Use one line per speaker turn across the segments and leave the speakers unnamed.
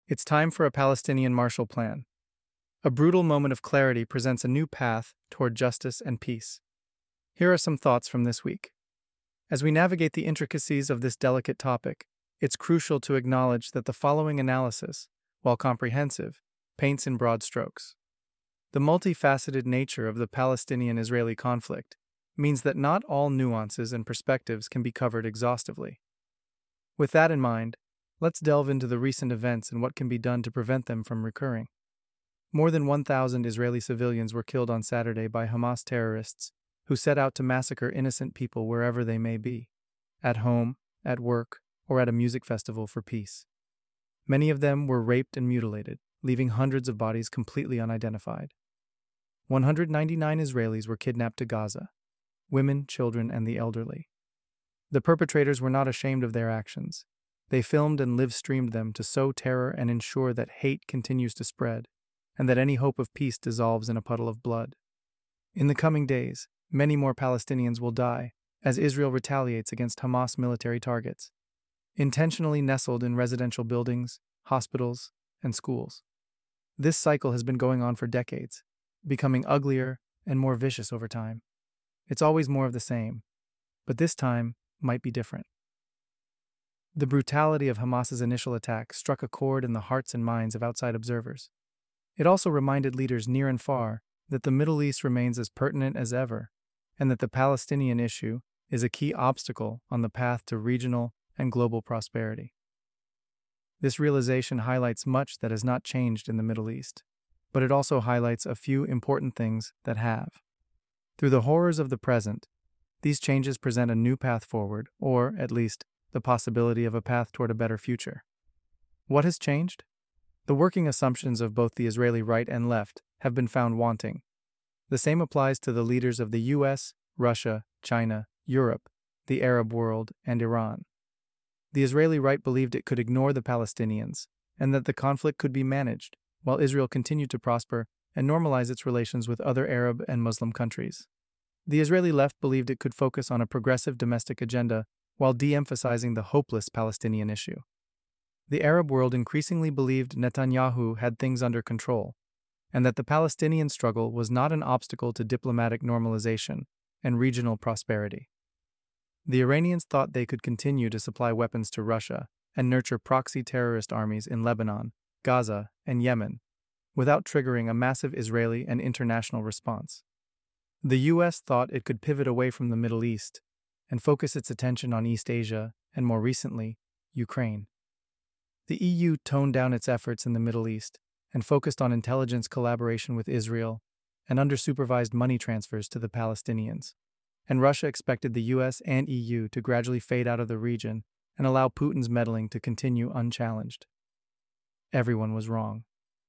It's time for a Palestinian Marshall Plan. A brutal moment of clarity presents a new path toward justice and peace. Here are some thoughts from this week. As we navigate the intricacies of this delicate topic, it's crucial to acknowledge that the following analysis, while comprehensive, paints in broad strokes. The multifaceted nature of the Palestinian-Israeli conflict means that not all nuances and perspectives can be covered exhaustively. With that in mind, let's delve into the recent events and what can be done to prevent them from recurring. More than 1,000 Israeli civilians were killed on Saturday by Hamas terrorists who set out to massacre innocent people wherever they may be, at home, at work, or at a music festival for peace. Many of them were raped and mutilated, leaving hundreds of bodies completely unidentified. 199 Israelis were kidnapped to Gaza, women, children, and the elderly. The perpetrators were not ashamed of their actions. They filmed and live-streamed them to sow terror and ensure that hate continues to spread, and that any hope of peace dissolves in a puddle of blood. In the coming days, many more Palestinians will die as Israel retaliates against Hamas military targets, intentionally nestled in residential buildings, hospitals, and schools. This cycle has been going on for decades, becoming uglier and more vicious over time. It's always more of the same, but this time might be different. The brutality of Hamas's initial attack struck a chord in the hearts and minds of outside observers. It also reminded leaders near and far that the Middle East remains as pertinent as ever, and that the Palestinian issue is a key obstacle on the path to regional and global prosperity. This realization highlights much that has not changed in the Middle East, but it also highlights a few important things that have. Through the horrors of the present, these changes present a new path forward, or, at least, the possibility of a path toward a better future. What has changed? The working assumptions of both the Israeli right and left have been found wanting. The same applies to the leaders of the US, Russia, China, Europe, the Arab world, and Iran. The Israeli right believed it could ignore the Palestinians, and that the conflict could be managed, while Israel continued to prosper and normalize its relations with other Arab and Muslim countries. The Israeli left believed it could focus on a progressive domestic agenda while de-emphasizing the hopeless Palestinian issue. The Arab world increasingly believed Netanyahu had things under control, and that the Palestinian struggle was not an obstacle to diplomatic normalization and regional prosperity. The Iranians thought they could continue to supply weapons to Russia and nurture proxy terrorist armies in Lebanon, Gaza, and Yemen, without triggering a massive Israeli and international response. The US thought it could pivot away from the Middle East and focus its attention on East Asia and, more recently, Ukraine. The EU toned down its efforts in the Middle East and focused on intelligence collaboration with Israel and under-supervised money transfers to the Palestinians. And Russia expected the US and EU to gradually fade out of the region and allow Putin's meddling to continue unchallenged. Everyone was wrong.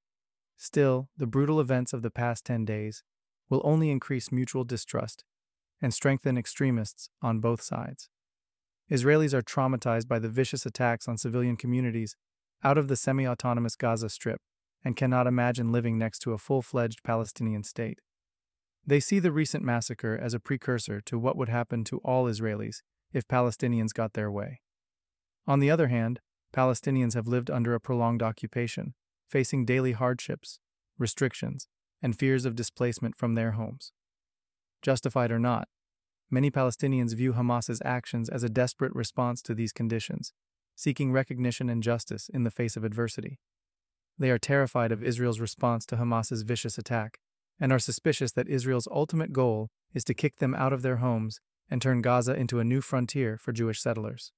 Still, the brutal events of the past 10 days will only increase mutual distrust and strengthen extremists on both sides. Israelis are traumatized by the vicious attacks on civilian communities out of the semi-autonomous Gaza Strip and cannot imagine living next to a full-fledged Palestinian state. They see the recent massacre as a precursor to what would happen to all Israelis if Palestinians got their way. On the other hand, Palestinians have lived under a prolonged occupation, facing daily hardships, restrictions, and fears of displacement from their homes. Justified or not, many Palestinians view Hamas's actions as a desperate response to these conditions, seeking recognition and justice in the face of adversity. They are terrified of Israel's response to Hamas's vicious attack, and are suspicious that Israel's ultimate goal is to kick them out of their homes and turn Gaza into a new frontier for Jewish settlers.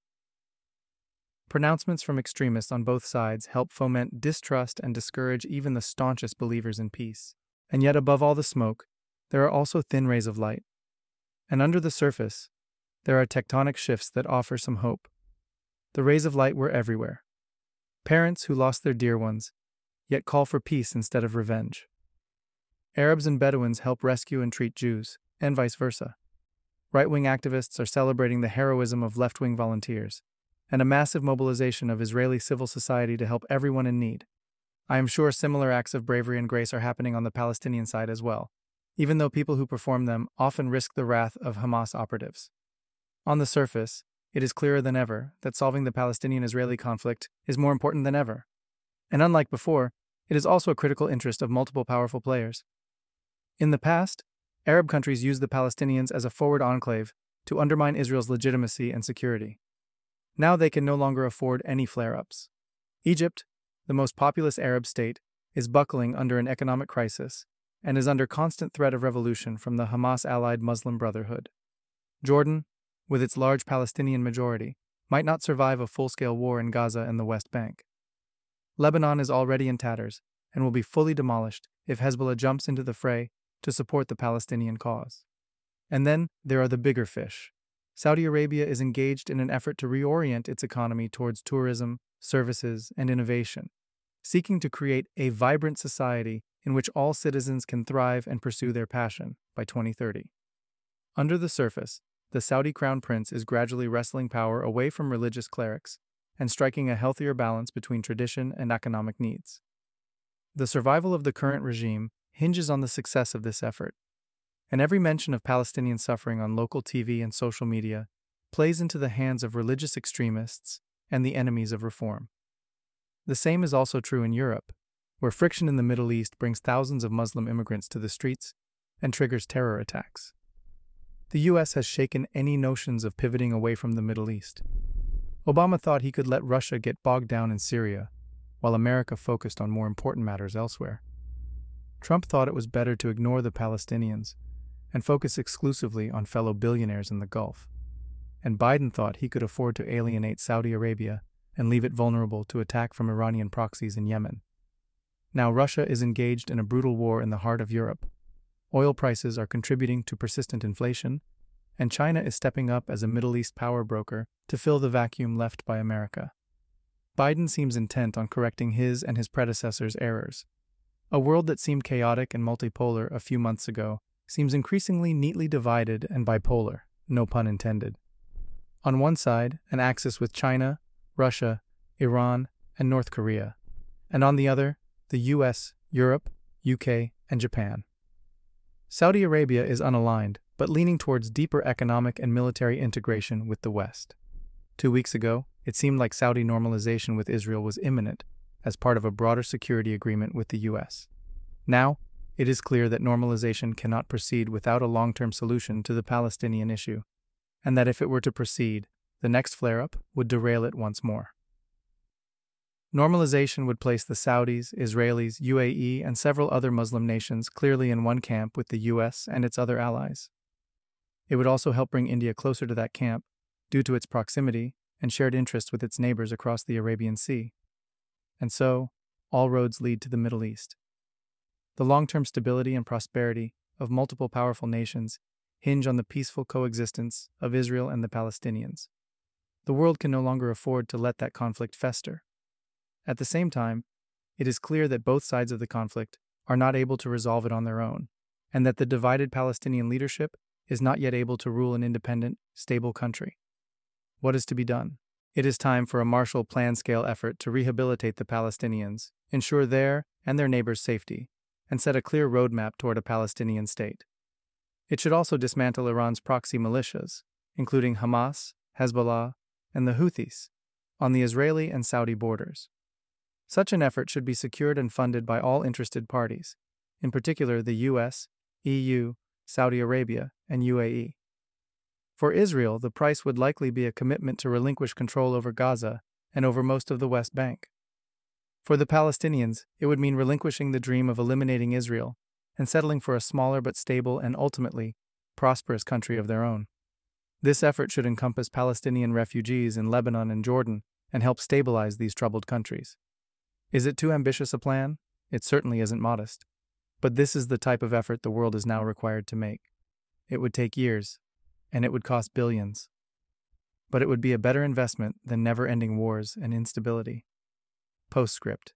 Pronouncements from extremists on both sides help foment distrust and discourage even the staunchest believers in peace. And yet, above all the smoke, there are also thin rays of light. And under the surface, there are tectonic shifts that offer some hope. The rays of light were everywhere. Parents who lost their dear ones, yet call for peace instead of revenge. Arabs and Bedouins help rescue and treat Jews, and vice versa. Right-wing activists are celebrating the heroism of left-wing volunteers, and a massive mobilization of Israeli civil society to help everyone in need. I am sure similar acts of bravery and grace are happening on the Palestinian side as well, even though people who perform them often risk the wrath of Hamas operatives. On the surface, it is clearer than ever that solving the Palestinian-Israeli conflict is more important than ever. And unlike before, it is also a critical interest of multiple powerful players. In the past, Arab countries used the Palestinians as a forward enclave to undermine Israel's legitimacy and security. Now they can no longer afford any flare-ups. Egypt, the most populous Arab state, is buckling under an economic crisis and is under constant threat of revolution from the Hamas-allied Muslim Brotherhood. Jordan, with its large Palestinian majority, might not survive a full-scale war in Gaza and the West Bank. Lebanon is already in tatters and will be fully demolished if Hezbollah jumps into the fray to support the Palestinian cause. And then there are the bigger fish. Saudi Arabia is engaged in an effort to reorient its economy towards tourism, services, and innovation, seeking to create a vibrant society in which all citizens can thrive and pursue their passion by 2030. Under the surface, the Saudi crown prince is gradually wresting power away from religious clerics and striking a healthier balance between tradition and economic needs. The survival of the current regime hinges on the success of this effort, and every mention of Palestinian suffering on local TV and social media plays into the hands of religious extremists and the enemies of reform. The same is also true in Europe, where friction in the Middle East brings thousands of Muslim immigrants to the streets and triggers terror attacks. The US has shaken any notions of pivoting away from the Middle East. Obama thought he could let Russia get bogged down in Syria, while America focused on more important matters elsewhere. Trump thought it was better to ignore the Palestinians and focus exclusively on fellow billionaires in the Gulf. And Biden thought he could afford to alienate Saudi Arabia and leave it vulnerable to attack from Iranian proxies in Yemen. Now Russia is engaged in a brutal war in the heart of Europe. Oil prices are contributing to persistent inflation, and China is stepping up as a Middle East power broker to fill the vacuum left by America. Biden seems intent on correcting his and his predecessors' errors. A world that seemed chaotic and multipolar a few months ago seems increasingly neatly divided and bipolar, no pun intended. On one side, an axis with China, Russia, Iran, and North Korea, and on the other, the US, Europe, UK, and Japan. Saudi Arabia is unaligned, but leaning towards deeper economic and military integration with the West. 2 weeks ago, it seemed like Saudi normalization with Israel was imminent as part of a broader security agreement with the US. Now, it is clear that normalization cannot proceed without a long-term solution to the Palestinian issue, and that if it were to proceed, the next flare-up would derail it once more. Normalization would place the Saudis, Israelis, UAE, and several other Muslim nations clearly in one camp with the US and its other allies. It would also help bring India closer to that camp, due to its proximity and shared interests with its neighbors across the Arabian Sea. And so, all roads lead to the Middle East. The long-term stability and prosperity of multiple powerful nations hinge on the peaceful coexistence of Israel and the Palestinians. The world can no longer afford to let that conflict fester. At the same time, it is clear that both sides of the conflict are not able to resolve it on their own, and that the divided Palestinian leadership is not yet able to rule an independent, stable country. What is to be done? It is time for a Marshall Plan-scale effort to rehabilitate the Palestinians, ensure their and their neighbors' safety, and set a clear roadmap toward a Palestinian state. It should also dismantle Iran's proxy militias, including Hamas, Hezbollah, and the Houthis, on the Israeli and Saudi borders. Such an effort should be secured and funded by all interested parties, in particular the US, EU, Saudi Arabia, and UAE. For Israel, the price would likely be a commitment to relinquish control over Gaza and over most of the West Bank. For the Palestinians, it would mean relinquishing the dream of eliminating Israel and settling for a smaller but stable and ultimately prosperous country of their own. This effort should encompass Palestinian refugees in Lebanon and Jordan and help stabilize these troubled countries. Is it too ambitious a plan? It certainly isn't modest. But this is the type of effort the world is now required to make. It would take years, and it would cost billions. But it would be a better investment than never-ending wars and instability. Postscript.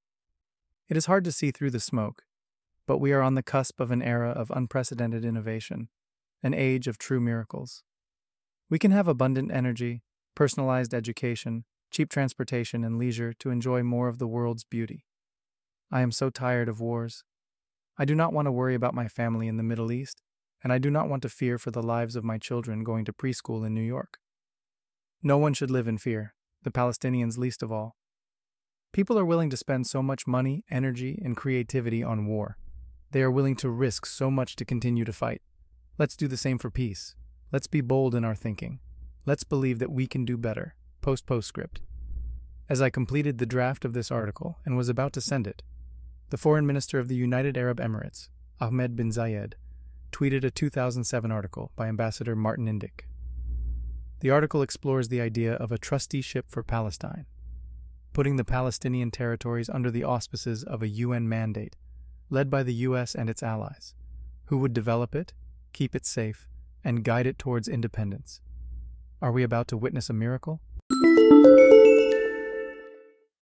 It is hard to see through the smoke, but we are on the cusp of an era of unprecedented innovation, an age of true miracles. We can have abundant energy, personalized education, cheap transportation, and leisure to enjoy more of the world's beauty. I am so tired of wars. I do not want to worry about my family in the Middle East, and I do not want to fear for the lives of my children going to preschool in New York. No one should live in fear, the Palestinians least of all. People are willing to spend so much money, energy, and creativity on war. They are willing to risk so much to continue to fight. Let's do the same for peace. Let's be bold in our thinking. Let's believe that we can do better. Postscript. As I completed the draft of this article and was about to send it, the Foreign Minister of the United Arab Emirates, Ahmed bin Zayed, tweeted a 2007 article by Ambassador Martin Indyk. The article explores the idea of a trusteeship for Palestine, putting the Palestinian territories under the auspices of a UN mandate, led by the US and its allies, who would develop it, keep it safe, and guide it towards independence. Are we about to witness a miracle?